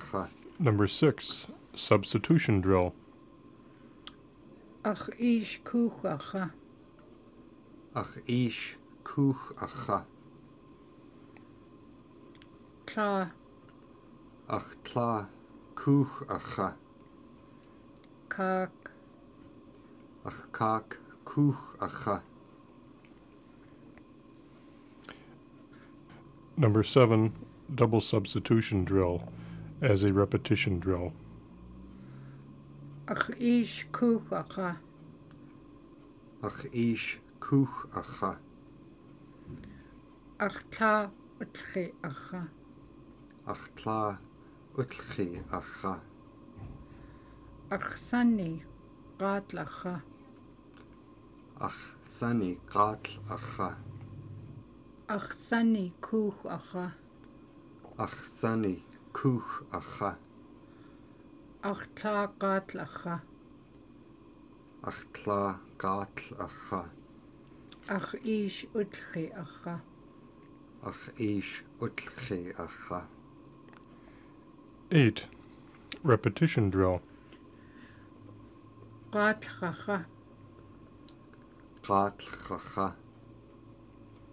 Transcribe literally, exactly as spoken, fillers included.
acha. Number six, substitution drill. Ach ish kuch acha. Ach ish kuch acha. Tla. Ach tla kuch acha. Kak. Ach kak kuch acha. Number seven, double substitution drill as a repetition drill. Ach ish kuch acha. Ach ish kuch acha. Ach tla utche acha. Ach tla utchi acha. Ach sani qatl acha. Ach sani qatl acha. Ach sani kuch acha. Ach sani kuch acha. Ach tla qatl acha. Ach tla qatl acha. Ach ish utche acha. Ach ish utchi acha. Eight, repetition drill. Qatl acha. Qatl acha.